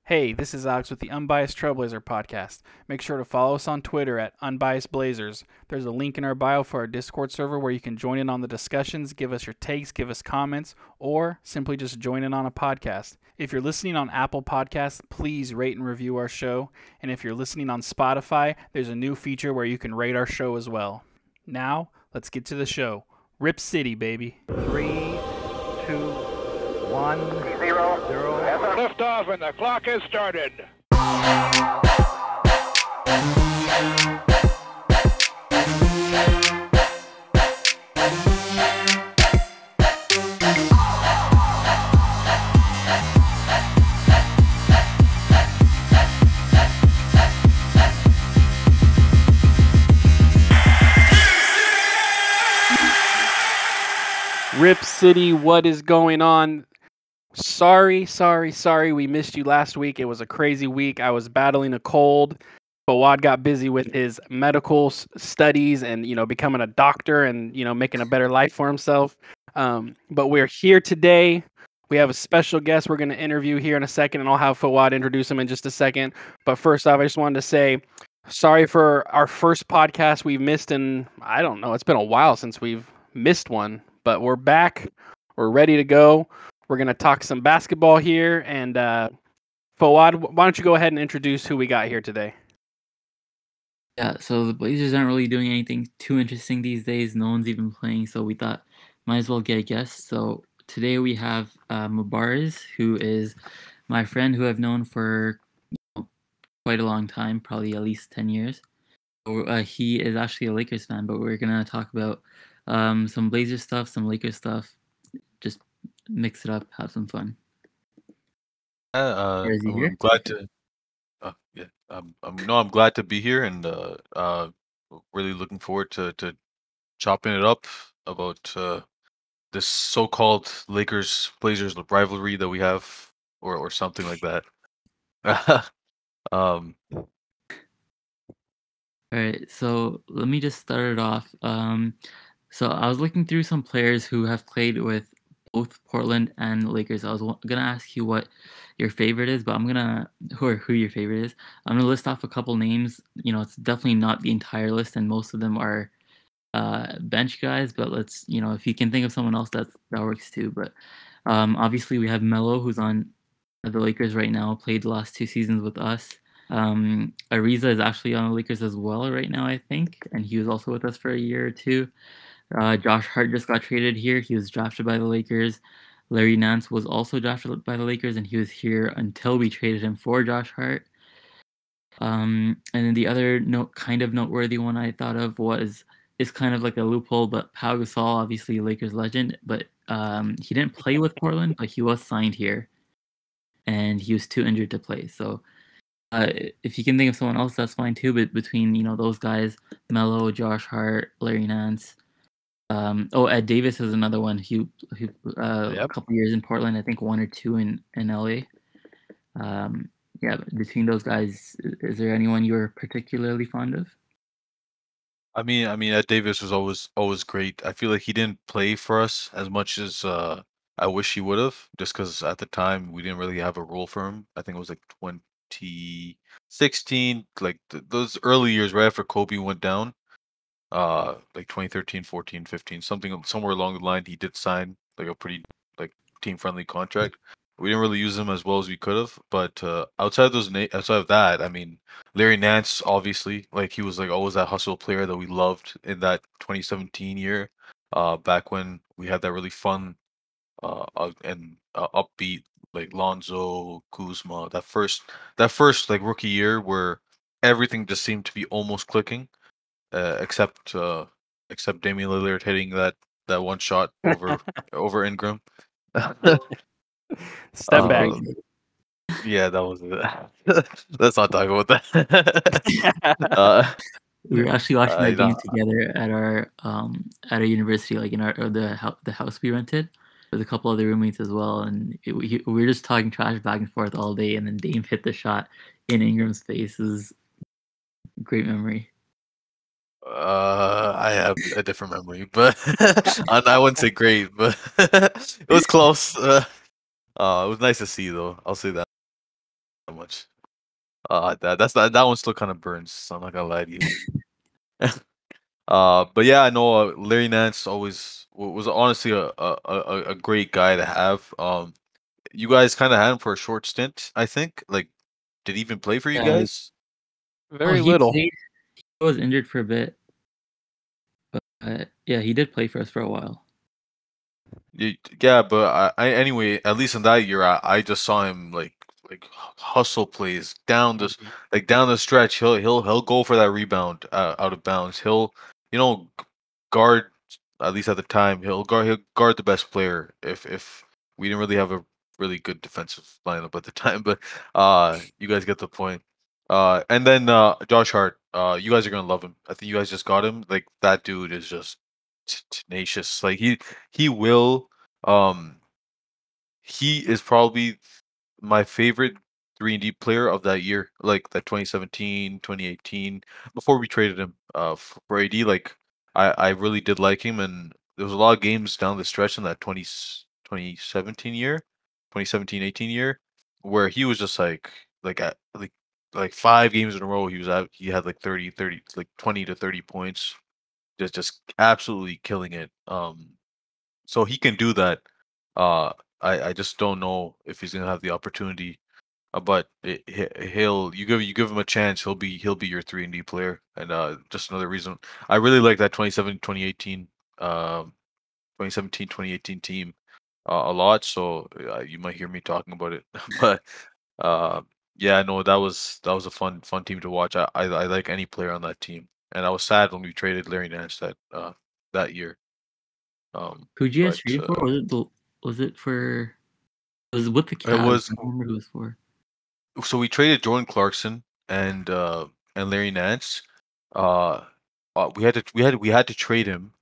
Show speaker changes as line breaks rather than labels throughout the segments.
Hey, this is Alex with the Unbiased Trailblazer podcast. Make sure to follow us on Twitter at Unbiased Blazers. There's a link in our bio for our Discord server where you can join in on the discussions, give us your takes, give us comments, or simply just join in on a podcast. If you're listening on Apple Podcasts, please rate and review our show. And if you're listening on Spotify, there's a new feature where you can rate our show as well. Now, let's get to the show. Rip City, baby.
3, 2, 1, 0, 0.
Lift off and the clock has started.
Rip City, what is going on? Sorry, we missed you last week. It was a crazy week. I was battling a cold. Fawad got busy with his medical studies and, becoming a doctor and, making a better life for himself. But we're here today. We have a special guest we're going to interview here in a second, and I'll have Fawad introduce him in just a second. But first off, I just wanted to say sorry for our first podcast we've missed, and I don't know, it's been a while since we've missed one, but we're back. We're ready to go. We're going to talk some basketball here. And Fawad, why don't you go ahead and introduce who we got here today?
Yeah, so the Blazers aren't really doing anything too interesting these days. No one's even playing, so we thought might as well get a guest. So today we have Mubarez, who is my friend who I've known for quite a long time, probably at least 10 years. He is actually a Lakers fan, but we're going to talk about some Blazers stuff, some Lakers stuff, just mix it up, have some fun. Is he here?
I'm glad to. I'm glad to be here, and really looking forward to chopping it up about this so-called Lakers Blazers rivalry that we have, or something like that.
All right, so let me just start it off. So I was looking through some players who have played with both Portland and Lakers. I was gonna ask you what your favorite is, but who your favorite is. I'm gonna list off a couple names. It's definitely not the entire list, and most of them are bench guys. But let's, if you can think of someone else, that works too. But obviously we have Melo, who's on the Lakers right now. Played the last 2 seasons with us. Ariza is actually on the Lakers as well right now, I think, and he was also with us for a year or two. Josh Hart just got traded here. He was drafted by the Lakers. Larry Nance was also drafted by the Lakers, and he was here until we traded him for Josh Hart. And then the other kind of noteworthy one I thought of is kind of like a loophole, but Pau Gasol, obviously a Lakers legend, but he didn't play with Portland, but he was signed here, and he was too injured to play. So if you can think of someone else, that's fine too. But between those guys, Melo, Josh Hart, Larry Nance. Ed Davis is another one who a couple years in Portland, I think 1 or 2 in LA. Between those guys, is there anyone you're particularly fond of?
I mean, Ed Davis was always great. I feel like he didn't play for us as much as I wish he would have, just because at the time we didn't really have a role for him. I think it was like 2016, like those early years right after Kobe went down. Like 2013, 14, 15, somewhere along the line, he did sign like a pretty like team-friendly contract. We didn't really use him as well as we could have, but outside of that, I mean, Larry Nance, obviously, like he was like always that hustle player that we loved in that 2017 year, back when we had that really fun and upbeat like Lonzo, Kuzma, that first like rookie year where everything just seemed to be almost clicking. Except Damian Lillard hitting that one shot over Ingram.
Step back.
Yeah, that was it. Let's not talk about that.
We were actually watching that game together at our university, like in the house we rented with a couple other roommates as well, and we were just talking trash back and forth all day, and then Dame hit the shot in Ingram's face. It was a great memory.
I have a different memory, but I wouldn't say great, but it was close. It was nice to see, though. I'll say that. much. That one still kind of burns. So I'm not gonna lie to you. But yeah, I know Larry Nance always was honestly a great guy to have. You guys kind of had him for a short stint, I think. Like, did he even play for you
Yeah.
guys?
Very
he
little.
played. He was injured for a bit, but yeah, he did play for us for a while.
Yeah, but I anyway, at least in that year, I just saw him like hustle plays down this
Mhm.
like down the stretch. He'll go for that rebound out of bounds. He'll guard, at least at the time. He'll guard the best player if we didn't really have a really good defensive lineup at the time. But you guys get the point. And then Josh Hart, you guys are gonna love him. I think you guys just got him. Like that dude is just tenacious. Like he will um he is probably my favorite 3-and-D player of that year, like that 2017, 2018, before we traded him for AD. Like I really did like him, and there was a lot of games down the stretch in that 2017 year, 2017-18 year, where he was just like at like 5 games in a row he had like 30 like 20 to 30 points, just absolutely killing it. So he can do that. I just don't know if he's gonna have the opportunity. But he'll you give him a chance, he'll be your 3-and-D player. And just another reason I really like that 2017 team a lot. So you might hear me talking about it, but uh, yeah, no, that was a fun team to watch. I like any player on that team, and I was sad when we traded Larry Nance that year.
Who'd you guys
But
trade for? Was it for? It was with the
it
Cavs.
was
I don't remember who it was for.
so we traded Jordan Clarkson and Larry Nance. Uh, we had to trade him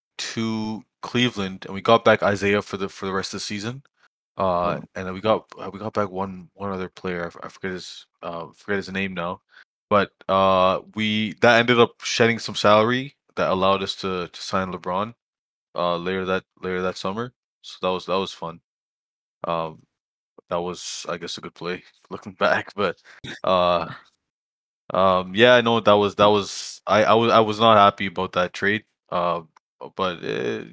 to Cleveland, and we got back Isaiah for the rest of the season.
Oh,
And then we got back one other player. I forget his name now, but we that ended up shedding some salary that allowed us to sign LeBron later that summer. So that was fun. Um, that was, I guess, a good play looking back. But uh, yeah, I know I was not happy about that trade. But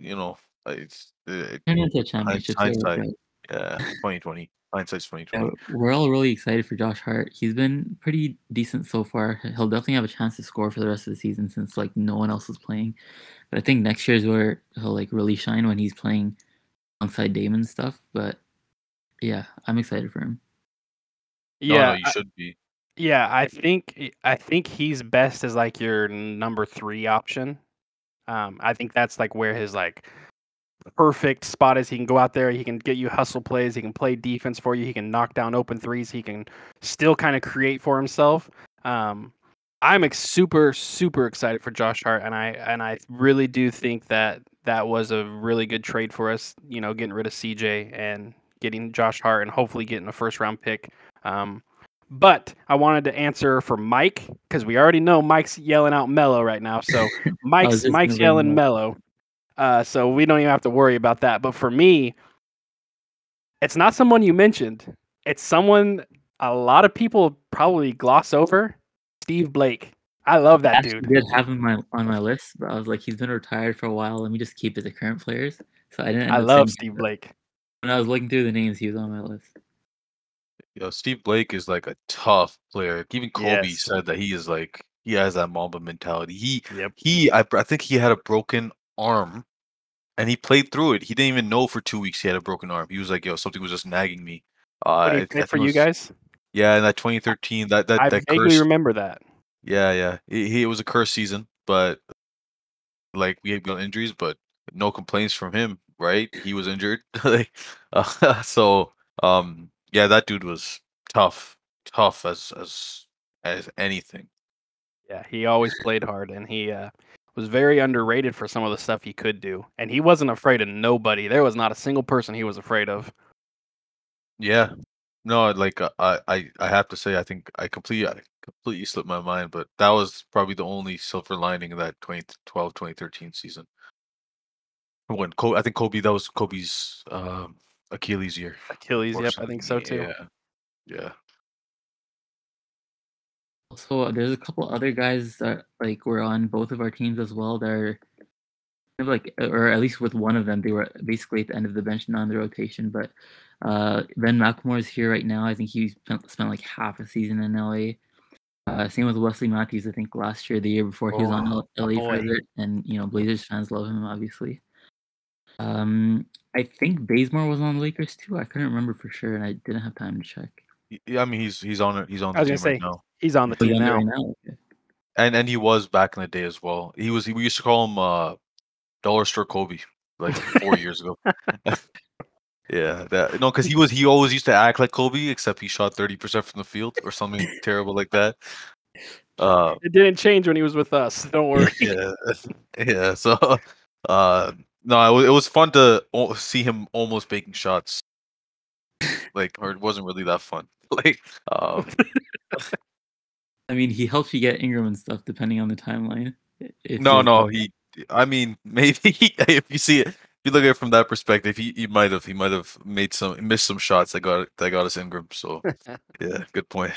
it's
turned into a championship, so it worked
hindsight.
out.
Yeah, 2020. Hindsight's
Yeah,
2020.
we're all really excited for Josh Hart. He's been pretty decent so far. He'll definitely have a chance to score for the rest of the season since like no one else is playing. But I think next year is where he'll like really shine when he's playing alongside Damon and stuff. But yeah, I'm excited for him.
No,
Yeah,
you should be.
yeah. I think he's best as like your number 3 option. I think that's like where his like perfect spot is. He can go out there, he can get you hustle plays, he can play defense for you, he can knock down open threes, he can still kind of create for himself. I'm super super excited for Josh Hart, and I really do think that that was a really good trade for us. You know, getting rid of CJ and getting Josh Hart, and hopefully getting a first round pick. Um, but I wanted to answer for Mike because we already know Mike's yelling out Mello right now. So
I was just gonna
Mike's
bring
yelling
him up.
Mello. So we don't even have to worry about that. But for me, it's not someone you mentioned. It's someone a lot of people probably gloss over. Steve Blake. I love
I
that
actually
dude.
did have him on my list, but I was like, he's been retired for a while. Let me just keep it the current players. So I didn't
I
end up
love
saying him,
Steve
but
Blake.
when I was looking through the names, he was on my list.
Steve Blake is like a tough player. Even Kobe
Yes.
said that he has that Mamba mentality.
Yep.
I think he had a broken arm, and he played through it. He didn't even know for 2 weeks he had a broken arm. He was like, "Yo, something was just nagging me."
When he
I
played
think
for
it
you
was,
guys,
yeah, in that 2013,
I
that
vaguely
curse.
remember that.
Yeah, yeah. It was a cursed season, but like we had got injuries, but no complaints from him, right? He was injured. Like, so yeah, that dude was tough, tough as anything.
Yeah, he always played hard, and he was very underrated for some of the stuff he could do. And he wasn't afraid of nobody. There was not a single person he was afraid of.
Yeah. No, like I have to say, I think I completely slipped my mind, but that was probably the only silver lining of that 2012 2013 season. I think Kobe, that was Kobe's Achilles year,
Achilles. Yep, I think
unfortunately.
so too.
Yeah, yeah.
Also, there's a couple other guys that like were on both of our teams as well. They're kind of like, or at least with one of them, they were basically at the end of the bench, not in the rotation. But Ben McLemore's here right now. I think he spent like half a season in LA. Same with Wesley Matthews. I think last year, the year before, he was on LA for a
boy.
bit, and Blazers fans love him, obviously. I think Bazemore was on the Lakers too. I couldn't remember for sure, and I didn't have time to check.
Yeah, I mean he's on it. He's on
I
the
was gonna
team right
say
now,
he's on the
Oh, he's
team
on there
now.
right now. Okay.
and he was back in the day as well. We used to call him Dollar Store Kobe like 4 years ago. Yeah, because he always used to act like Kobe, except he shot 30% from the field or something terrible like that.
It didn't change when he was with us. Don't worry.
Yeah, yeah. So, no, it was fun to see him almost making shots. Like, or it wasn't really that fun. Like,
I mean, he helps you get Ingram and stuff depending on the timeline.
no, I mean, maybe if you see it, if you look at it from that perspective, he might have missed some shots that got us Ingram. So, yeah, good point.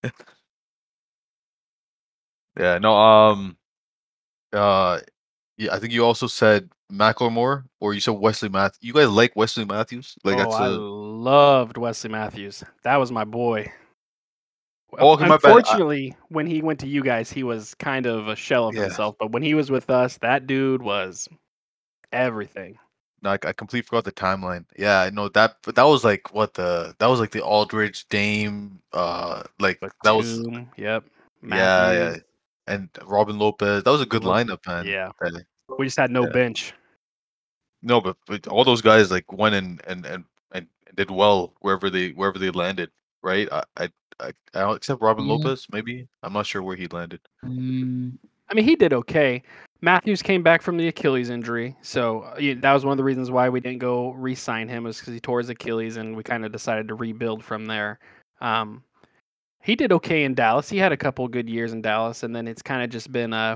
Yeah, no, yeah, I think you also said Macklemore, or you said Wesley Matthews. You guys like Wesley Matthews? Like
Oh, I loved Wesley Matthews. That was my boy.
Oh, okay, my bad.
Unfortunately, when he went to you guys, he was kind of a shell of
Yeah.
himself. But when he was with us, that dude was everything.
No, I completely forgot the timeline. Yeah, I know that, but that was like that was like the Aldridge Dame, like that was
Batum, yep.
yeah,
Matthews.
and Robin Lopez. That was a good
Lopez,
lineup, man.
yeah.
That-
We just had no
Yeah.
bench.
No, but all those guys like went and did well wherever they landed, right? I don't except Robin
Yeah.
Lopez, maybe. I'm not sure where he landed.
I mean, he did okay. Matthews came back from the Achilles injury, so that was one of the reasons why we didn't go re-sign him, was because he tore his Achilles, and we kind of decided to rebuild from there. He did okay in Dallas. He had a couple good years in Dallas, and then it's kind of just been a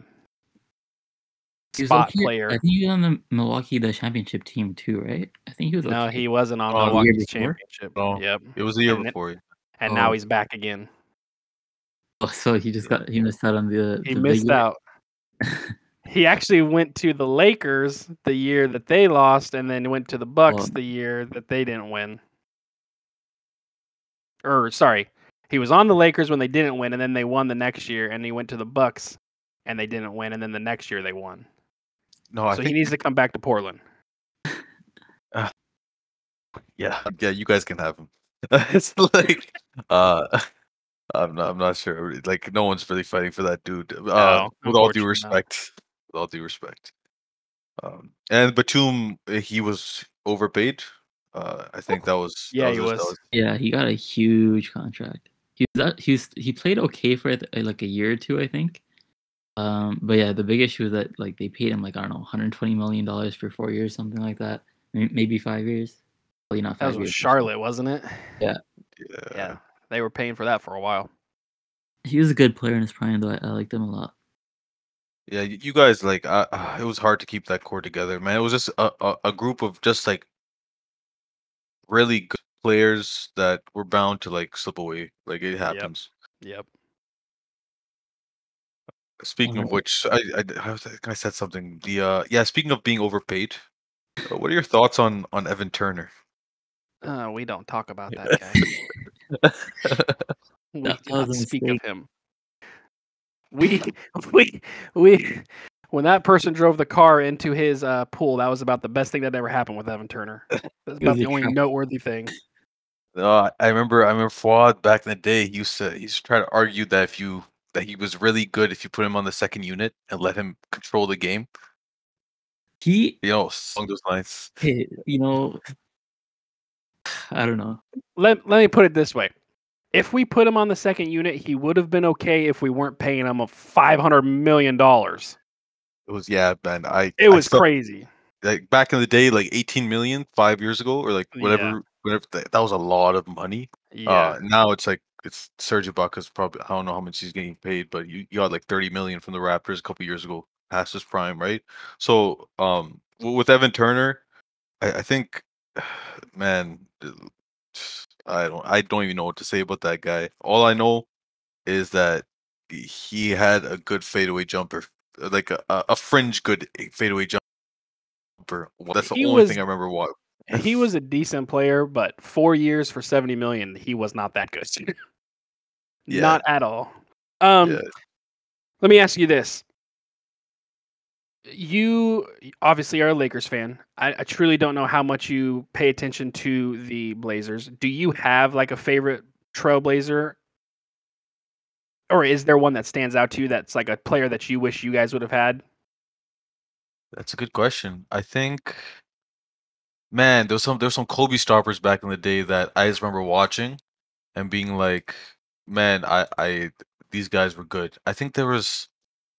spot player.
I think he was on the Milwaukee championship team too, right? I think he was.
No,
okay.
he wasn't on
Oh, the year
Milwaukee's
before?
championship.
No,
Yep.
it was the year
And then-
before.
And now
Oh.
he's back again.
Oh, so he just he missed out on the.
He
the
missed
big
out. He actually went to the Lakers the year that they lost, and then went to the Bucks
Oh.
the year that they didn't win. Or sorry, he was on the Lakers when they didn't win, and then they won the next year, and he went to the Bucks, and they didn't win, and then the next year they won.
No, I
So
think
he needs to come back to Portland.
yeah, you guys can have him. It's like I'm not sure. Like no one's really fighting for that dude. With all due
unfortunately not.
respect. With all due respect. And Batum, he was overpaid. I think that was
Yeah, he
that
was.
Yeah, he got a huge contract. He played okay for like a year or two, I think. But yeah, the big issue is that like they paid him like I don't know, $120 million for 4 years, something like that. Maybe 5 years. Probably not 5
That was
years.
with Charlotte, wasn't it?
Yeah.
Yeah, they were paying for that for a while.
He was a good player in his prime, though. I liked him a lot.
Yeah, you guys like it was hard to keep that core together, man. It was just a group of just like really good players that were bound to like slip away. Like it happens.
Yep.
Speaking of which, I think I said something. Speaking of being overpaid, what are your thoughts on Evan Turner?
We don't talk about that guy. We
That
do not
was a
speak of
mistake.
him. We when that person drove the car into his pool, that was about the best thing that ever happened with Evan Turner. That's
was
about
a
the only
trap.
noteworthy thing.
I remember Fuad back in the day. He used to try to argue that that he was really good if you put him on the second unit and let him control the game.
He,
Along those lines.
I don't know.
Let me put it this way. If we put him on the second unit, he would have been okay if we weren't paying him $500 million.
It was man.
It was crazy.
Like back in the day, like 18 million 5 years ago, or like whatever. That was a lot of money.
Yeah.
Now it's like Serge Ibaka's probably, I don't know how much he's getting paid, but you got like 30 million from the Raptors a couple years ago, past his prime, right? So with Evan Turner, I think, man, I don't even know what to say about that guy. All I know is that he had a good fadeaway jumper, like a fringe good fadeaway jumper. That's the
He
only
was
thing I remember. What
he was a decent player, but 4 years for 70 million, he was not that good.
Yeah.
Not at all.
Yeah.
Let me ask you this. You obviously are a Lakers fan. I truly don't know how much you pay attention to the Blazers. Do you have like a favorite Trailblazer? Or is there one that stands out to you that's like a player that you wish you guys would have had?
That's a good question. I think, man, there's some Kobe stoppers back in the day that I just remember watching and being like, man, I these guys were good. I think there was,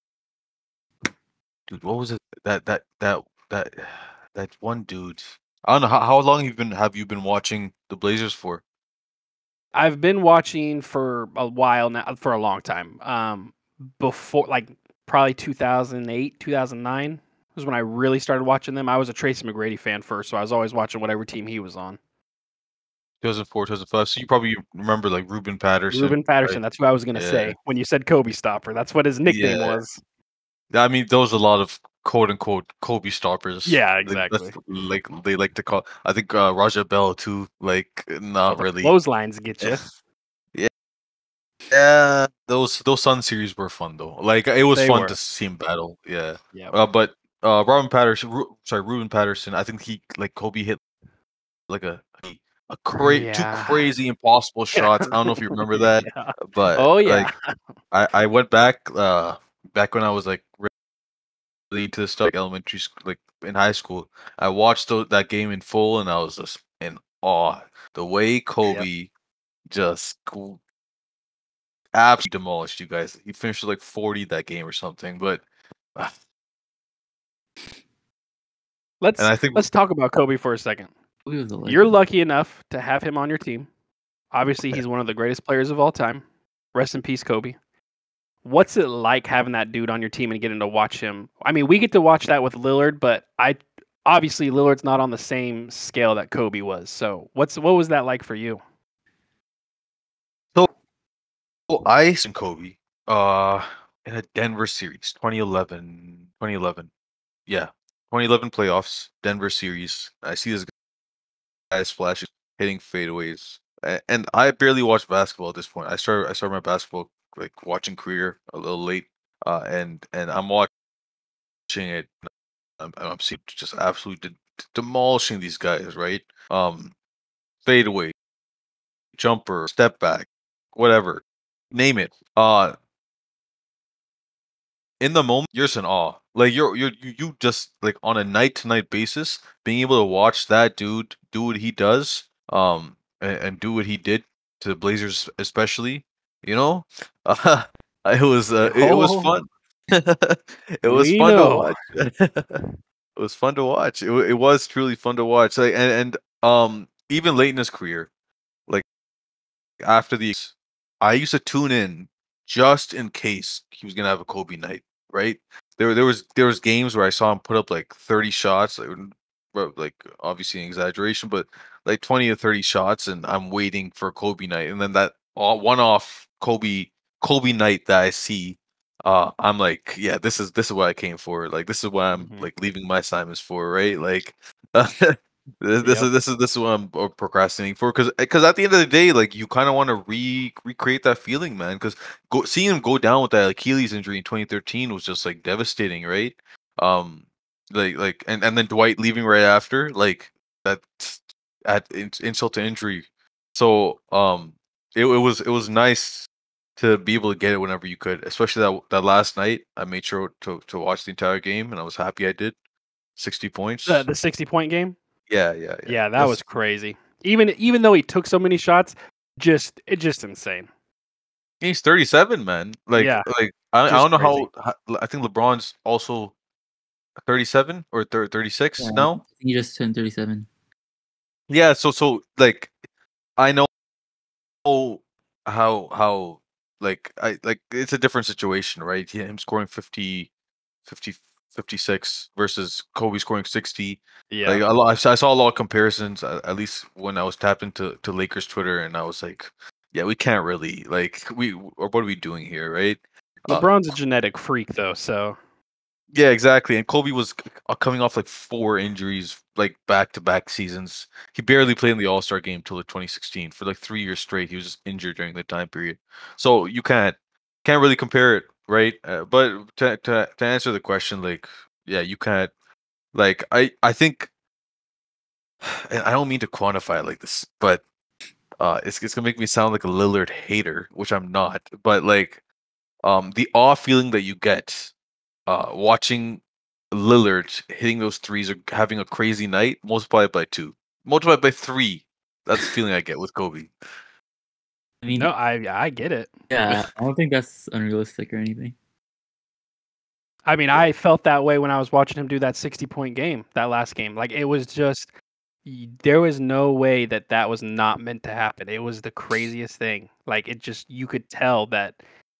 dude, what was it? That that one dude. I don't know how long have you been watching the Blazers for?
I've been watching for a while now, for a long time. Before like probably 2008, 2009 was when I really started watching them. I was a Tracy McGrady fan first, so I was always watching whatever team he was on.
2004, 2005. So you probably remember like Ruben Patterson,
Ruben Patterson,
right?
that's who I was gonna
Yeah,
say when you said Kobe Stopper. That's what his nickname
yeah.
was.
I mean, those a lot of quote unquote Kobe stoppers.
Yeah,
That's
exactly.
like they like to call. I think Raja Bell too. Like
Oh,
not
the
really.
clotheslines get you.
Yeah, yeah. Those Sun series were fun though. Like it was
They
fun
were.
to see him battle. Yeah.
Yep.
But Robin Patterson, Ruben Patterson. I think he like Kobe hit like two
Yeah.
crazy impossible shots. I don't know if you remember that,
Yeah.
but
Oh
like
yeah.
I went back back when I was like really into the stuff like elementary school, like in high school. I watched that game in full, and I was just in awe. The way
Yep.
Kobe just absolutely demolished you guys. He finished with like 40 that game or something. But and
Let's
I think
let's talk about Kobe for a second.
Kobe was a legend.
You're lucky enough to have him on your team. Obviously, he's one of the greatest players of all time. Rest in peace, Kobe. What's it like having that dude on your team and getting to watch him? I mean, we get to watch that with Lillard, but obviously Lillard's not on the same scale that Kobe was. So, what was that like for you?
so. I and Kobe in a Denver series, 2011, 2011. Yeah, 2011 playoffs, Denver series. I see this guy splashing, hitting fadeaways, and I barely watch basketball at this point. I started my basketball like watching career a little late, and I'm watching it. I'm seeing just absolutely demolishing these guys, right? Fadeaway, jumper, step back, whatever, name it. In the moment, you're just in awe. Like you just like on a night to night basis, being able to watch that dude do what he does, and do what he did to the Blazers, especially, you know, it was
Oh,
fun. It was
we
fun to
know.
watch. It was fun to watch. It was truly fun to watch. Like and even late in his career, like after the, I used to tune in just in case he was gonna have a Kobe night, right? There was games where I saw him put up like 30 shots, like obviously an exaggeration, but like 20 to 30 shots, and I'm waiting for Kobe night, and then that one off Kobe night that I see, I'm like, yeah, this is what I came for. Like this is what I'm
Mhm.
like leaving my assignments for, right? Like
Yep.
this is what I'm procrastinating for, because at the end of the day, like you kind of want to recreate that feeling, man. Because seeing him go down with that Achilles injury in 2013 was just like devastating, right? Um, and then Dwight leaving right after, like that at insult to injury. So it was nice to be able to get it whenever you could, especially that last night. I made sure to watch the entire game, and I was happy I did. 60
The
points.
60-point game?
Yeah, yeah, yeah.
Yeah, that was
That's
crazy. Even though he took so many shots, just insane.
he's 37, man.
Yeah,
I
just
don't know
crazy.
how I think LeBron's also 37 or 36
Yeah,
now.
he just turned 37.
Yeah, so like I know how like I like it's a different situation, right? Him scoring 50, 56 versus Kobe scoring 60.
Yeah.
Like I saw a lot of comparisons, at least when I was tapped into Lakers Twitter, and I was like, yeah, we can't really like we or what are we doing here, right?
LeBron's a genetic freak, though. So
Yeah, exactly. And Kobe was coming off like 4 injuries, like back-to-back seasons. He barely played in the All-Star game till like 2016. For like 3 years straight, he was just injured during that time period. So you can't really compare it, right? But to answer the question, like, yeah, you can't. Like, I think, and I don't mean to quantify it like this, but it's gonna make me sound like a Lillard hater, which I'm not. But like, the awe feeling that you get watching Lillard hitting those threes or having a crazy night, multiplied by 2, multiplied by 3. That's the feeling I get with Kobe.
I mean,
no, I get it.
yeah, I don't think that's unrealistic or anything.
I mean, I felt that way when I was watching him do that 60-point game, that last game. Like, it was just, there was no way that that was not meant to happen. It was the craziest thing. Like, it just, you could tell that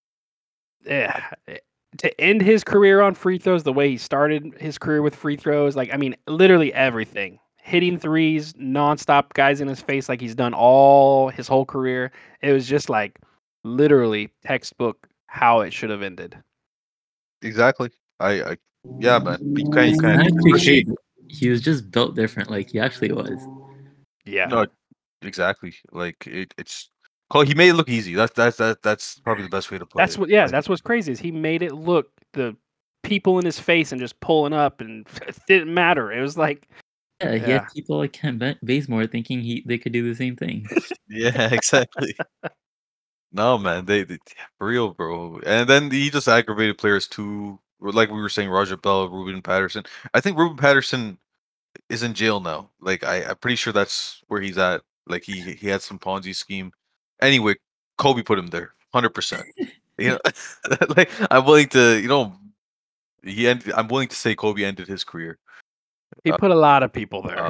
to end his career on free throws the way he started his career with free throws, like, I mean, literally everything. Hitting threes, nonstop, guys in his face, like he's done all his whole career. It was just like literally textbook how it should have ended.
Exactly. I yeah, man. But you
It's
can't
kind of cliche.
appreciate.
But he was just built different, like he actually was.
Yeah.
No, exactly. Like it's. He made it look easy. That's probably the best way to put
That's
it.
what. Yeah,
Like,
that's what's crazy is he made it look the people in his face and just pulling up, and it didn't matter. It was like,
Yeah, he
Yeah.
had people like Kent Bazemore thinking they could do the same thing.
yeah, exactly. No, man, they for real, bro. And then he just aggravated players too. Like we were saying, Roger Bell, Ruben Patterson. I think Ruben Patterson is in jail now. Like I'm pretty sure that's where he's at. Like he had some Ponzi scheme. Anyway, Kobe put him there, 100%. You know, like I'm willing to, I'm willing to say Kobe ended his career.
he put a lot of people there.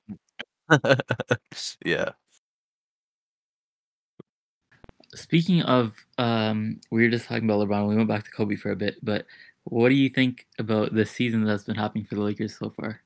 Yeah.
Speaking of, we were just talking about LeBron. We went back to Kobe for a bit, but what do you think about the season that's been happening for the Lakers so far?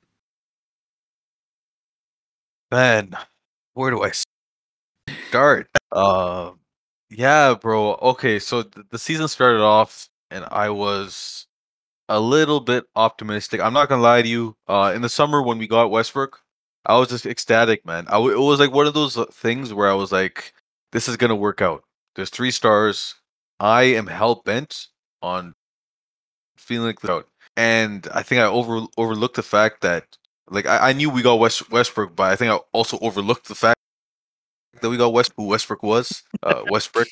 Man, where do I start? Yeah, bro. Okay, so the season started off, and I was a little bit optimistic. I'm not gonna lie to you. In the summer when we got Westbrook, I was just ecstatic, man. It was like one of those things where I was like, "This is gonna work out." There's 3 stars. I am hell bent on feeling like out, and I think I overlooked the fact that like I knew we got Westbrook, but I think I also overlooked the fact that we got who Westbrook was. Westbrook.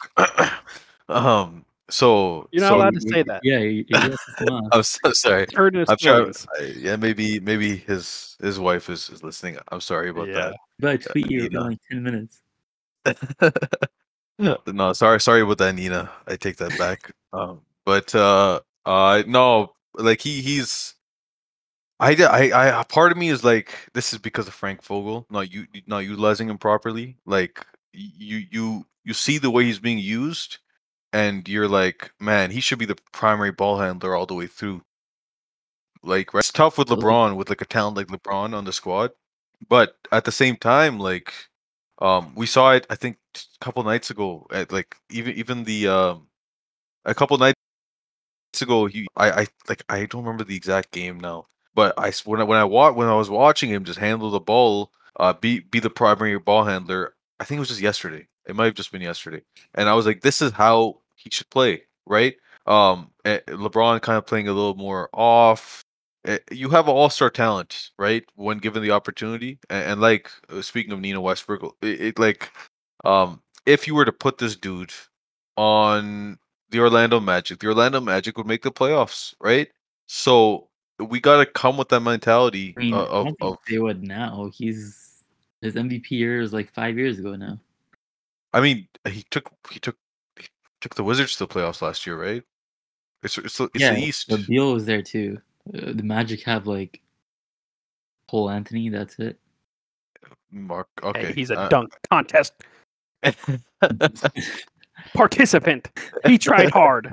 So
You're not
so
allowed to say that.
Yeah, you got to come on.
I'm so sorry.
Heard his
I'm sure.
feelings.
Yeah, maybe his wife is listening. I'm sorry about
Yeah.
But I tweet you in
Nina.
like 10 minutes.
No, sorry about that, Nina. I take that back. But no, like he's. I part of me is like this is because of Frank Vogel, not utilizing him properly. Like you see the way he's being used, and you're like, man, he should be the primary ball handler all the way through. Like, right? It's tough with
Totally.
LeBron, with like a talent like LeBron on the squad, but at the same time, like, we saw it. I think a couple nights ago, at like even the a couple nights ago, I like I don't remember the exact game now, but when I was watching him just handle the ball, be the primary ball handler. I think it was just yesterday. It might have just been yesterday, and I was like, this is how he should play, right? LeBron kind of playing a little more off. You have an all-star talent, right? When given the opportunity, and like speaking of Nina Westbrook, if you were to put this dude on the Orlando Magic would make the playoffs, right? So we got to come with that mentality
I mean, I don't
of.
think they would now. His MVP year is like 5 years ago now.
I mean, he took the Wizards to the playoffs last year, right? It's
Yeah,
the East.
but Beal was there too. The Magic have like Cole Anthony. That's it.
Mark, okay.
Hey, he's a dunk contest participant. He tried hard.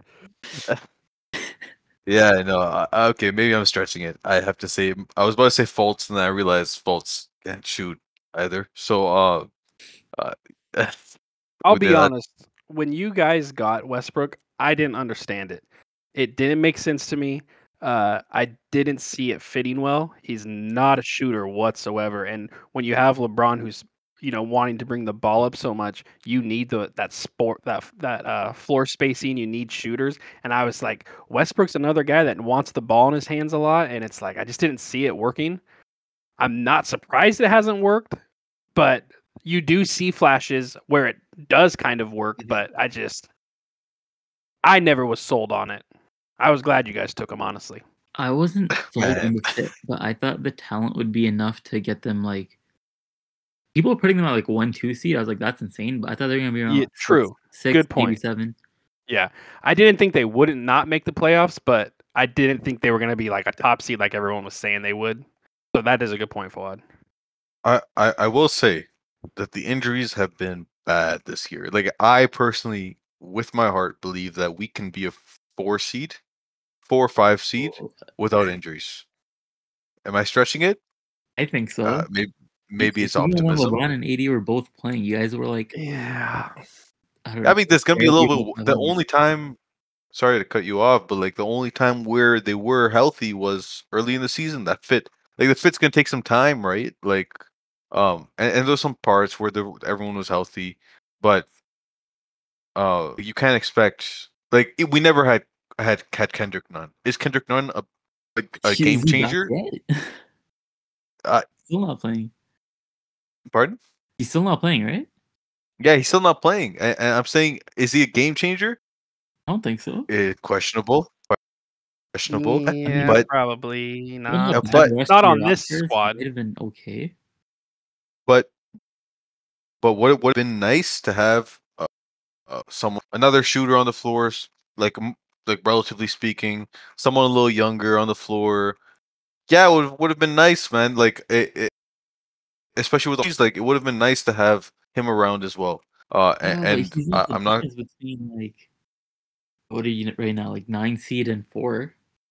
Yeah, I know. Okay, maybe I'm stretching it. I have to say, I was about to say Fultz, and then I realized Fultz can't shoot either. So,
I'll
we
be
did that.
honest. When you guys got Westbrook, I didn't understand it. It didn't make sense to me. I didn't see it fitting well. He's not a shooter whatsoever. And when you have LeBron, who's wanting to bring the ball up so much, you need that floor spacing. You need shooters. And I was like, Westbrook's another guy that wants the ball in his hands a lot, and it's like I just didn't see it working. I'm not surprised it hasn't worked, but you do see flashes where it does kind of work. But I never was sold on it. I was glad you guys took him, honestly.
I wasn't sold on
Man.
the fit, but I thought the talent would be enough to get them like. People are putting them at like 1-2 seed. I was like, that's insane. But I thought they were gonna be around
Yeah, true.
six,
Good
maybe
point.
7.
Yeah, I didn't think they wouldn't not make the playoffs, but I didn't think they were going to be like a top seed like everyone was saying they would. So that is a good point, Fawad.
I will say that the injuries have been bad this year. Like I personally, with my heart, believe that we can be a 4 or 5 seed without injuries. Am I stretching it?
I think so.
Maybe it's
Even when
optimism.
LeBron and AD were both playing, you guys were like,
Yeah.
I don't know.
I mean, there's gonna be a
barely
little
above
bit. The
500.
only time, sorry to cut you off, but like the only time where they were healthy was early in the season. That fit, like the fit's gonna take some time, right? Like, and there's some parts where everyone was healthy, but you can't expect we never had Kendrick Nunn. Is Kendrick Nunn a
Is
game
he back
changer?
yet?
Uh,
Still not playing.
Pardon?
He's still not playing, right?
Yeah, he's still not playing, and I'm saying, is he a game changer?
I don't think so.
Questionable.
Yeah,
but
probably
Given
not.
how
Uh,
bad
but-
the rest
Not
of
on
your
this
rosters,
squad.
It might have been okay.
but what it would have been nice to have another shooter on the floors, like relatively speaking, someone a little younger on the floor. Yeah, it would have been nice, man. Like especially with he's like, it would have been nice to have him around as well.
But
And
he's not the
I'm not.
difference between like what are you right now, like 9 seed and 4.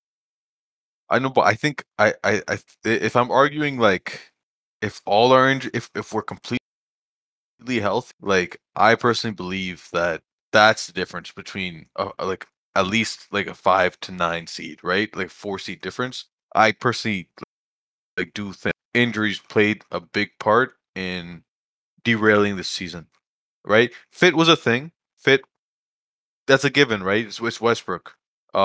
I know, but I think if I'm arguing like if all our if we're completely healthy, like I personally believe that that's the difference between like at least like a 5 to 9 seed, right? Like 4 seed difference. I personally like do think injuries played a big part in derailing this season, right? Fit was a thing. Fit, that's a given, right? It's Westbrook.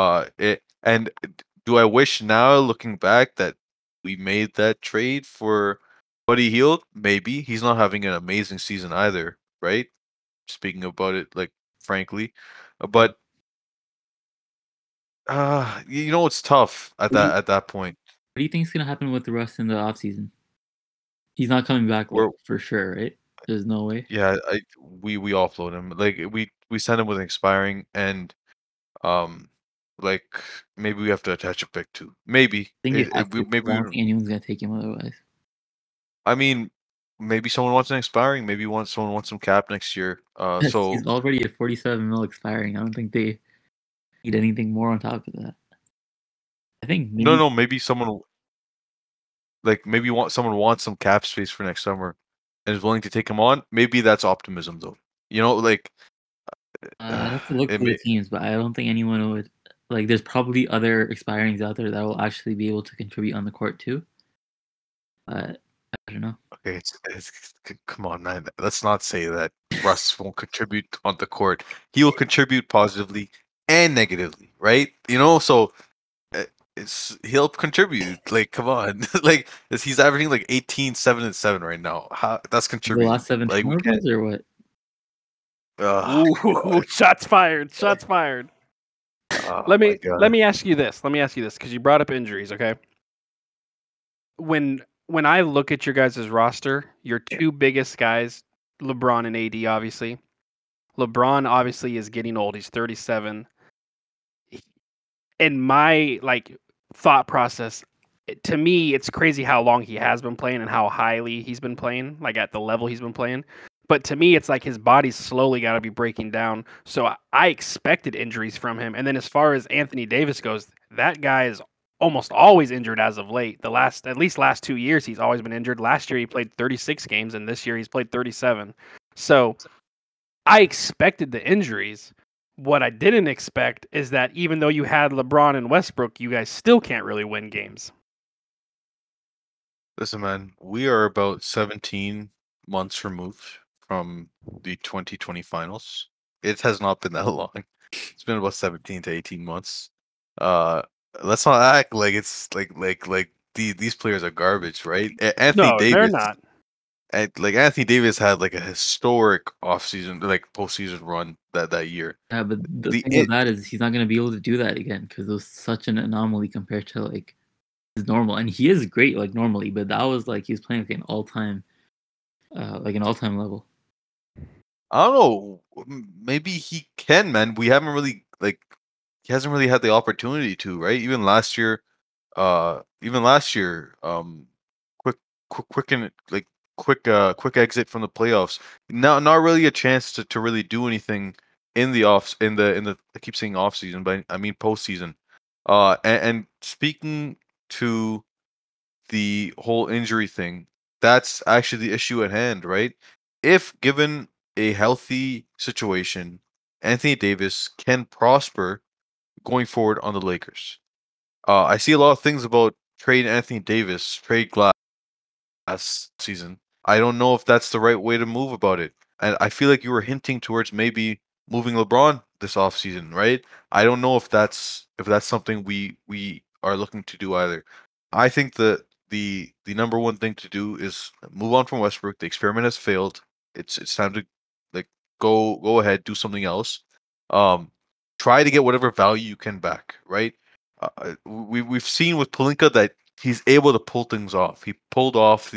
Do I wish now, looking back, that we made that trade for Buddy Hield? Maybe he's not having an amazing season either, right? Speaking about it, like frankly, but it's tough at that point.
What do you think is gonna happen with the rest in the offseason? He's not coming back like,
We're
for sure, right? There's no way.
Yeah, we offload him. Like we send him with expiring, and like maybe we have to attach a pick too. Maybe
I think you have to.
maybe
I don't think anyone's gonna take him otherwise.
I mean, maybe someone wants an expiring. Maybe someone wants some cap next year. So
He's already at 47 mil expiring. I don't think they need anything more on top of that. I think maybe
no, maybe someone someone wants some cap space for next summer and is willing to take him on. Maybe that's optimism, though. Like
I'd have to look
it
for
may-
the teams, but I don't think anyone would. Like, there's probably other expirings out there that will actually be able to contribute on the court too. But I don't know.
okay, come on, man. Let's not say that Russ won't contribute on the court. He will contribute positively and negatively, right? So he'll contribute. Like, come on, like he's averaging like 18, 7, and 7 right now. That's
The
contributing.
last 7
Like, we can't.
turnovers or what?
Oh,
Ooh, shots fired. Shots fired. Let me ask you this. Because you brought up injuries, okay? When I look at your guys' roster, your two biggest guys, LeBron and AD, obviously. LeBron obviously is getting old. He's 37. In my thought process, to me, it's crazy how long he has been playing and how highly he's been playing, like at the level he's been playing. But to me, it's like his body's slowly got to be breaking down. So I expected injuries from him. And then as far as Anthony Davis goes, that guy is almost always injured as of late. At least last 2 years, he's always been injured. Last year, he played 36 games, and this year he's played 37. So I expected the injuries. what I didn't expect is that even though you had LeBron and Westbrook, you guys still can't really win games.
Listen, man, we are about 17 months removed from the 2020 finals. It has not been that long. It's been about 17 to 18 months. Uh, let's not act like it's like these players are garbage, right? Anthony
No, they're
Davis,
not.
like Anthony Davis had like a historic offseason, like postseason run that year.
Yeah, but the
The
thing with that is he's not gonna be able to do that again because it was such an anomaly compared to like his normal. And he is great like normally, but that was like he was playing like an all-time level.
I don't know. Maybe he can, man. We haven't really like he hasn't really had the opportunity to, right? Even last year, quick, quick exit from the playoffs. Not really a chance to really do anything in the I keep saying off season, but I mean postseason. And speaking to the whole injury thing, that's actually the issue at hand, right? If given a healthy situation, Anthony Davis can prosper going forward on the Lakers. I see a lot of things about trade Anthony Davis, trade Glass season. I don't know if that's the right way to move about it. And I feel like you were hinting towards maybe moving LeBron this offseason, right? I don't know if that's something we are looking to do either. I think that the number one thing to do is move on from Westbrook. The experiment has failed. It's time to like go ahead, do something else. Um, try to get whatever value you can back, right? We've seen with Pelinka that he's able to pull things off. He pulled off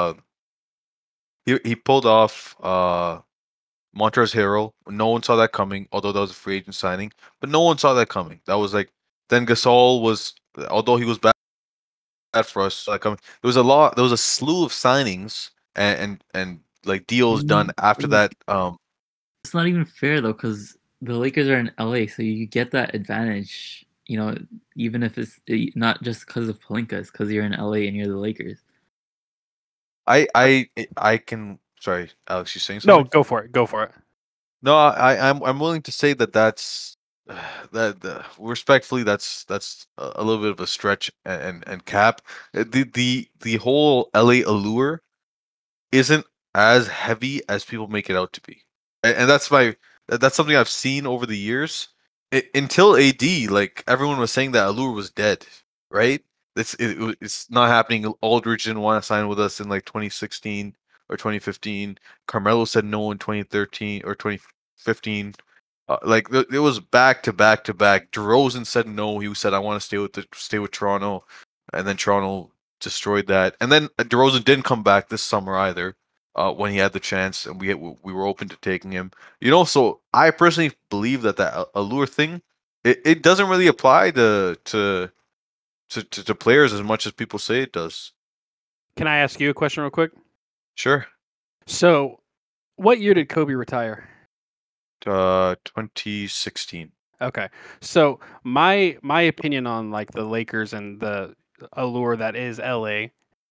he pulled off Montrezl Harrell. No one saw that coming, although that was a free agent signing. But no one saw that coming. That was like then Gasol was, although he was bad for us, like there was a lot. There was a slew of signings and like deals done after that.
It's not even fair though because the Lakers are in LA, so you get that advantage. You know, even if it's not just because of Pelinka, it's because you're in LA and you're the Lakers.
I can. Sorry, Alex, you saying
No,
something?
go for it. Go for it.
No, I'm willing to say that that's respectfully that's a little bit of a stretch and cap. The whole LA allure isn't as heavy as people make it out to be, and that's something I've seen over the years. Until AD, like everyone was saying that allure was dead, right? It's not happening. Aldridge didn't want to sign with us in like 2016 or 2015. Carmelo said no in 2013 or 2015. It was back to back to back. DeRozan said no. He said I want to stay with Toronto, and then Toronto destroyed that. And then DeRozan didn't come back this summer either. When he had the chance, and we were open to taking him. So I personally believe that allure thing, it doesn't really apply to players as much as people say it does.
Can I ask you a question real quick?
Sure.
So, what year did Kobe retire?
2016.
Okay. So my opinion on like the Lakers and the allure that is LA,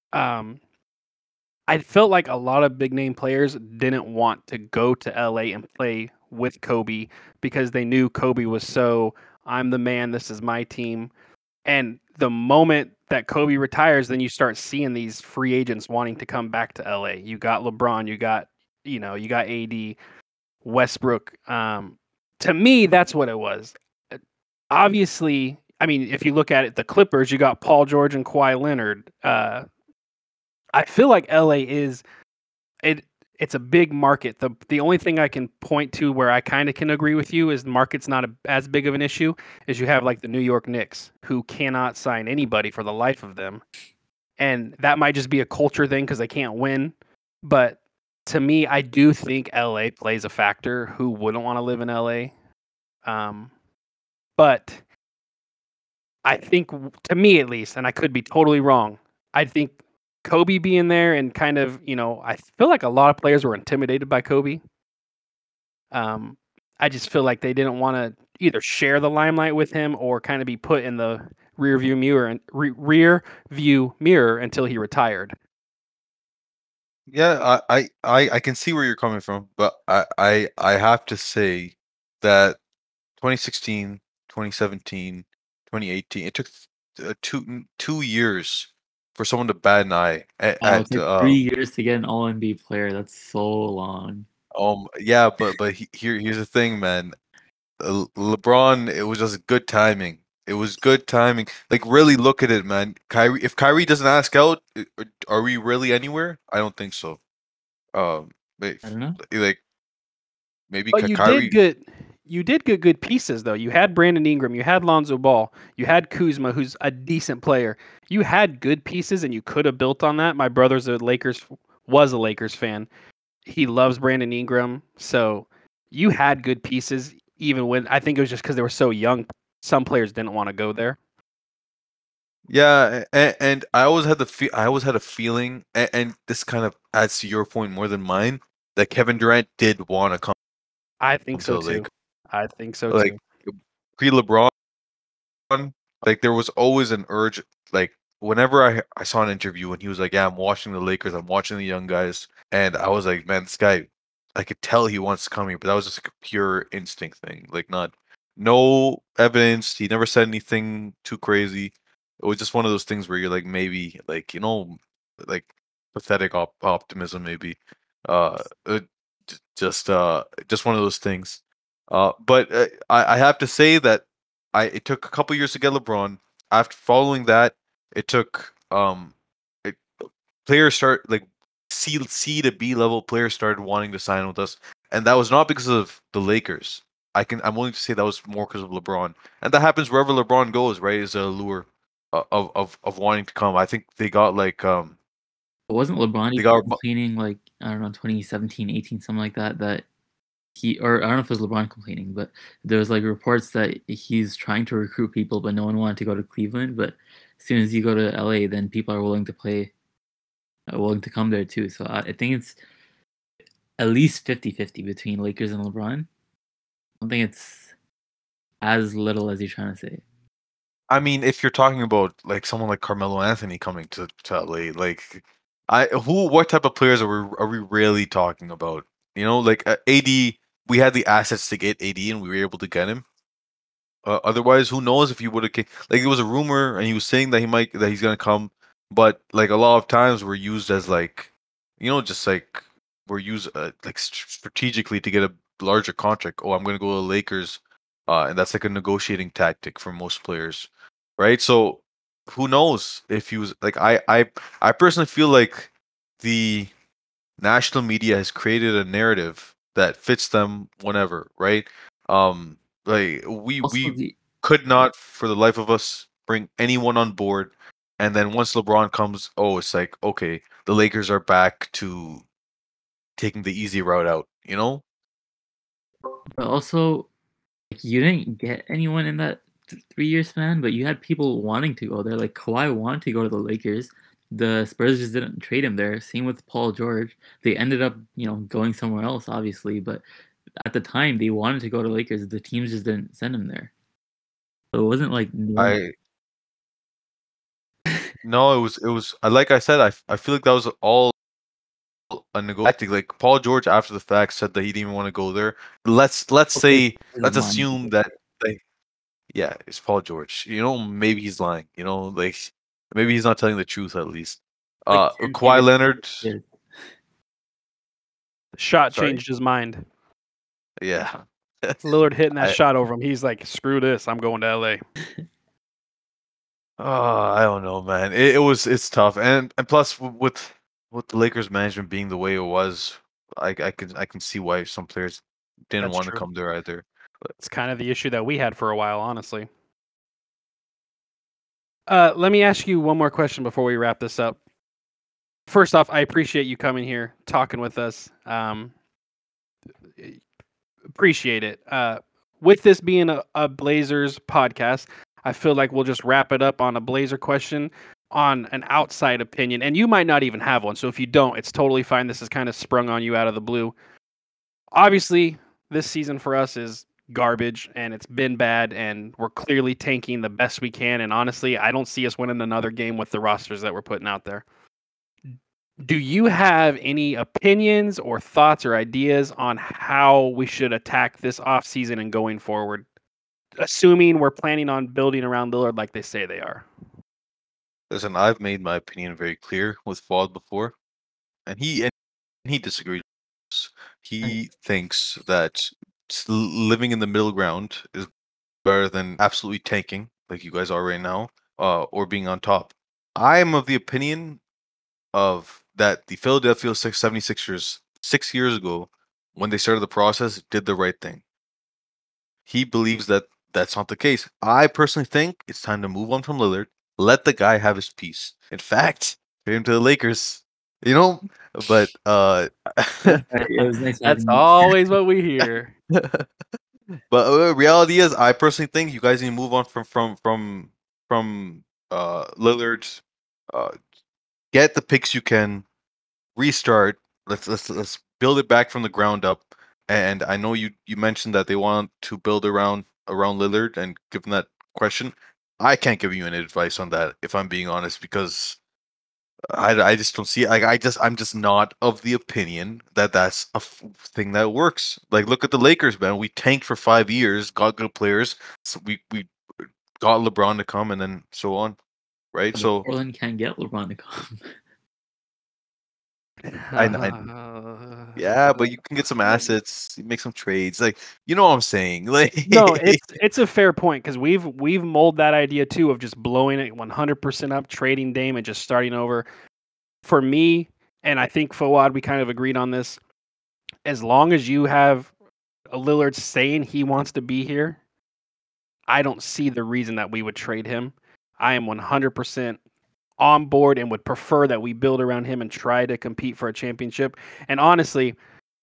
I felt like a lot of big name players didn't want to go to LA and play with Kobe because they knew Kobe was so, I'm the man, this is my team. And the moment that Kobe retires, then you start seeing these free agents wanting to come back to LA. You got LeBron, you got AD, Westbrook. To me, that's what it was. Obviously, I mean, if you look at it, the Clippers, you got Paul George and Kawhi Leonard. I feel like LA is it. It's a big market. The only thing I can point to where I kind of can agree with you is the market's not as big of an issue. Is you have like the New York Knicks who cannot sign anybody for the life of them, and that might just be a culture thing because they can't win. But to me, I do think LA plays a factor. Who wouldn't want to live in LA? But I think, to me at least, and I could be totally wrong, I think Kobe being there and kind of, I feel like a lot of players were intimidated by Kobe. I just feel like they didn't want to either share the limelight with him or kind of be put in the rear view mirror until he retired.
Yeah, I can see where you're coming from, but I have to say that 2016, 2017, 2018. It took 2 years for someone to bat an eye
Wow, it took 3 years to get an All NBA player. That's so long.
yeah, but here's the thing, man. LeBron, it was just good timing. It was good timing. Like, really look at it, man. If Kyrie doesn't ask out, are we really anywhere? I don't think so. But
I don't know.
like maybe
But
Kyrie.
you did get good pieces though. You had Brandon Ingram, you had Lonzo Ball, you had Kuzma, who's a decent player. You had good pieces, and you could have built on that. My brother's was a Lakers fan. He loves Brandon Ingram, so you had good pieces. Even when I think it was just because they were so young, some players didn't want to go there.
Yeah, and I always had a feeling, and this kind of adds to your point more than mine, that Kevin Durant did want to come
I think
to
so
the
too.
Lakers.
I think so
Like
too.
pre-LeBron, like there was always an urge. Like whenever I saw an interview and he was like, "Yeah, I'm watching the Lakers. I'm watching the young guys," and I was like, "Man, this guy, I could tell he wants to come here," but that was just like a pure instinct thing. Like no evidence. He never said anything too crazy. It was just one of those things where you're like, maybe, like, like pathetic optimism, maybe. Uh, uh just one of those things. But I have to say that it took a couple years to get LeBron. After following that, it took it, players start like C to B level players started wanting to sign with us, and that was not because of the Lakers. I'm willing to say that was more because of LeBron, and that happens wherever LeBron goes, right? Is a lure of wanting to come. I think they got like
But wasn't LeBron
they
even
got
complaining, like, I don't know, 2017, 18, something like that, that or I don't know if it was LeBron complaining, but there was like reports that he's trying to recruit people, but no one wanted to go to Cleveland. But as soon as you go to LA, then people are willing to willing to come there too. So I think it's at least 50-50 between Lakers and LeBron. I don't think it's as little as you're trying to say.
I mean, if you're talking about like someone like Carmelo Anthony coming to LA, like what type of players are we really talking about? Like AD, we had the assets to get AD, and we were able to get him. Otherwise, who knows if he would have like it was a rumor, and he was saying that he's gonna come, but like a lot of times we're used as like, just like we're used like strategically to get a larger contract. Oh, I'm gonna go to the Lakers, and that's like a negotiating tactic for most players, right? So who knows if he was like I personally feel like the national media has created a narrative that fits them whenever, right? Like
Also,
we could not for the life of us bring anyone on board, and then once LeBron comes, oh, it's like, okay, the Lakers are back to taking the easy route out,
but also, like, you didn't get anyone in that 3 year span, but you had people wanting to go there. Like Kawhi wanted to go to the Lakers. The Spurs just didn't trade him there. Same with Paul George. They ended up, going somewhere else, obviously. But at the time, they wanted to go to Lakers. The teams just didn't send him there. So it wasn't like normal.
I No, it was like I said, I feel like that was all a negotiating. Like Paul George after the fact said that he didn't even want to go there. Let's
Okay,
say
his
let's
mind.
assume that yeah, it's Paul George. Maybe he's lying. Like maybe he's not telling the truth at least.
Like Ken
Kawhi
Davis
Leonard.
did.
Shot
Sorry.
changed his mind.
Yeah.
Lillard hitting that
I
shot over him. He's like, screw this. I'm going to LA.
I don't know, man. It's tough, and plus with the Lakers management being the way it was, I can see why some players didn't
That's
want to
true.
come there either.
It's kind of the issue that we had for a while, honestly. Let me ask you one more question before we wrap this up. First off, I appreciate you coming here, talking with us. Appreciate it. With this being a Blazers podcast, I feel like we'll just wrap it up on a Blazer question on an outside opinion. And you might not even have one. So if you don't, it's totally fine. This is kind of sprung on you out of the blue. Obviously, this season for us is garbage and it's been bad and we're clearly tanking the best we can. And honestly, I don't see us winning another game with the rosters that we're putting out there. Do you have any opinions or thoughts or ideas on how we should attack this offseason and going forward? assuming we're planning on building around Lillard like they say they are.
Listen, I've made my opinion very clear with Fawad before, and he disagrees. He thinks that living in the middle ground is better than absolutely tanking, like you guys are right now, or being on top. I am of the opinion of that the Philadelphia 76ers 6 years ago, when they started the process, did the right thing. He believes that that's not the case. I personally think it's time to move on from Lillard. Let the guy have his piece. In fact, trade him to the Lakers. You know, but
It was nice
That's
having you.
always what we hear.
but reality is, I personally think you guys need to move on from Lillard. Uh, get the picks you can, restart. Let's build it back from the ground up. And I know you mentioned that they want to build around Lillard, and given that question, I can't give you any advice on that if I'm being honest, because I just don't see it. Like I'm just not of the opinion that that's a thing that works. Like look at the Lakers, man. We tanked for 5 years, got good players, so we got LeBron to come, and then so on, right?
But
So
Portland can't get LeBron to come.
I yeah, but you can get some assets, make some trades. Like you know what I'm saying? Like
No, it's a fair point because we've molded that idea too of just blowing it 100% up, trading Dame, and just starting over. For me, and I think Fawad, we kind of agreed on this. As long as you have a Lillard saying he wants to be here, I don't see the reason that we would trade him. I am 100% on board and would prefer that we build around him and try to compete for a championship. And honestly,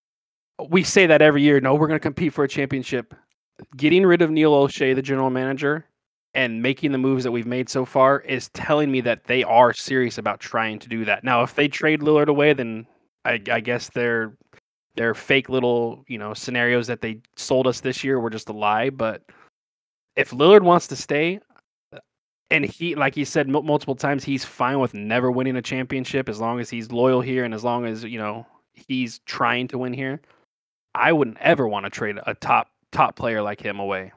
we say that every year. No, we're going to compete for a championship. Getting rid of Neil O'Shea, the general manager, and making the moves that we've made so far is telling me that they are serious about trying to do that. Now, if they trade Lillard away, then I guess they're fake little scenarios that they sold us this year were just a lie. But if Lillard wants to stay, and he, like he said multiple times, he's fine with never winning a championship as long as he's loyal here and as long as he's trying to win here. I wouldn't ever want to trade a top player like him away.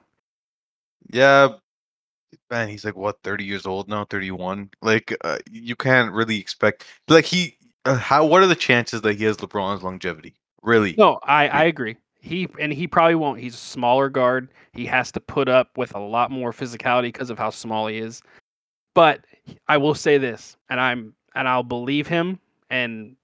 yeah, man, he's like what 30 years old now, 31. Like you can't really expect like he how what are the chances that he has LeBron's longevity? Really?
No, I agree. He probably won't. He's a smaller guard. He has to put up with a lot more physicality because of how small he is. But I will say this, and I'll believe him. And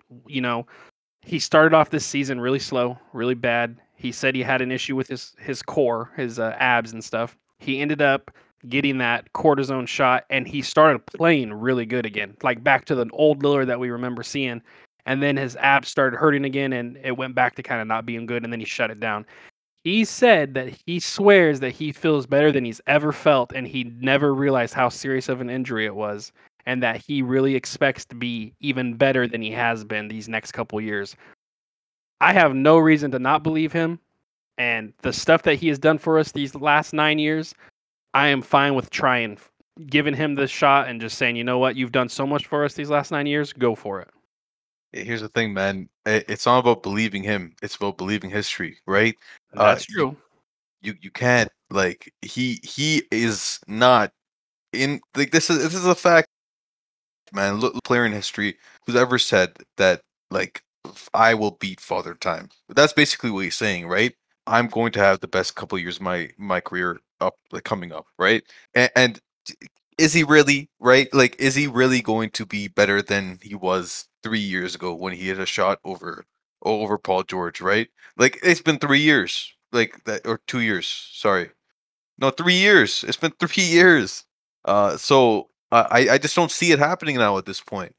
he started off this season really slow, really bad. He said he had an issue with his core, his abs and stuff. He ended up getting that cortisone shot, and he started playing really good again, like back to the old Lillard that we remember seeing. And then his abs started hurting again, and it went back to kind of not being good, and then he shut it down. He said that he swears that he feels better than he's ever felt, and he never realized how serious of an injury it was, and that he really expects to be even better than he has been these next couple years. I have no reason to not believe him, and the stuff that he has done for us these last 9 years, I am fine with trying, giving him the shot and just saying, you know what, you've done so much for us these last 9 years, go for it.
Here's the thing, man. It's not about believing him. It's about believing history, right?
That's true.
You can't like he is not in like this is a fact, man. Look, player in history who's ever said that like I will beat Father Time. That's basically what he's saying, right? I'm going to have the best couple years of my career up like coming up, right? And is he really right? Like, is he really going to be better than he was 3 years ago when he hit a shot over Paul George, right? Like, it's been 3 years, like that, or 2 years. Sorry, no, 3 years. It's been 3 years. So I just don't see it happening now at this point.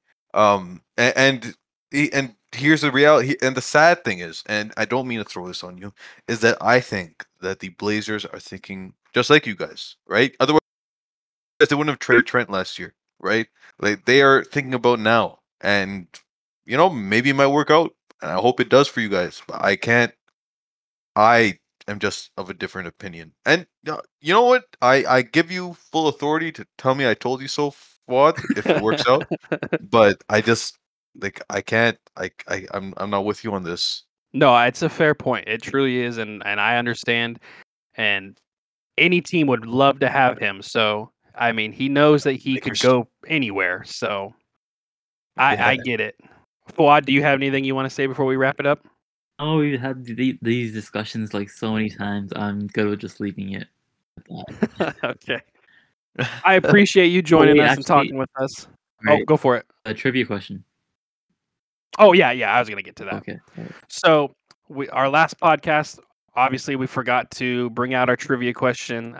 And here's the reality. And the sad thing is, and I don't mean to throw this on you, is that I think that the Blazers are thinking just like you guys, right? Otherwise, they wouldn't have traded Trent last year, right? Like they are thinking about now, and maybe it might work out, and I hope it does for you guys. But I can't. I am just of a different opinion, and you know what? I give you full authority to tell me I told you so, Fuad, if it works out. But I just like I can't. I'm not with you on this.
No, it's a fair point. It truly is, and I understand. And any team would love to have him. So I mean, he knows that he could
Lakers.
go anywhere. So I
Yeah.
get it. Fuad, do you have anything you want to say before we wrap it up?
Oh, we've had these discussions like so many times. I'm good with just leaving it at that.
Okay. I appreciate you joining
wait,
us and
actually-
talking with us. Oh,
Right.
go for it.
A trivia question.
Oh yeah, I was gonna get to that.
Okay. Alright.
So our last podcast, obviously, we forgot to bring out our trivia question.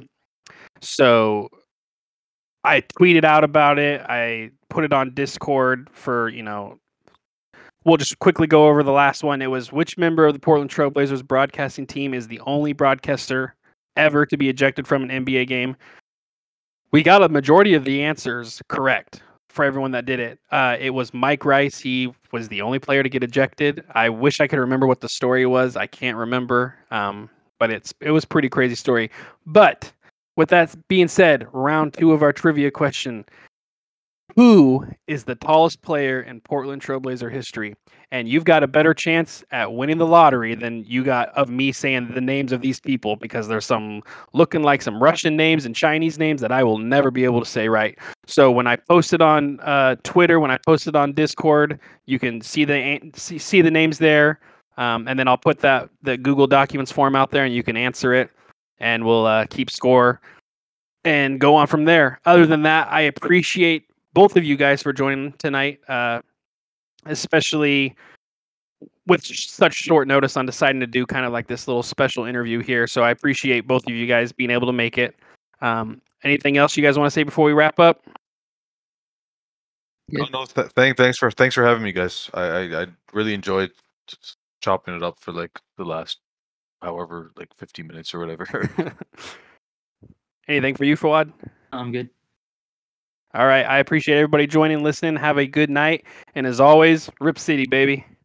So I tweeted out about it. I put it on Discord for We'll just quickly go over the last one. It was, which member of the Portland Trailblazers broadcasting team is the only broadcaster ever to be ejected from an NBA game? We got a majority of the answers correct for everyone that did it. It was Mike Rice. He was the only player to get ejected. I wish I could remember what the story was. I can't remember, but it was a pretty crazy story. But with that being said, round 2 of our trivia question. Who is the tallest player in Portland Trailblazer history? And you've got a better chance at winning the lottery than you got of me saying the names of these people, because there's some looking like some Russian names and Chinese names that I will never be able to say right. So when I posted on Twitter, when I posted on Discord, you can see the names there, and then I'll put the Google Documents form out there, and you can answer it, and we'll keep score and go on from there. Other than that, I appreciate both of you guys for joining tonight, especially with such short notice on deciding to do kind of like this little special interview here. So I appreciate both of you guys being able to make it. Anything else you guys want to say before we wrap up?
Yeah.
No, thanks for having me, guys. I really enjoyed just chopping it up for like the last however, like 50 minutes or whatever.
Anything for you, Fawad?
I'm good.
All right. I appreciate everybody joining, listening. Have a good night. And as always, Rip City, baby.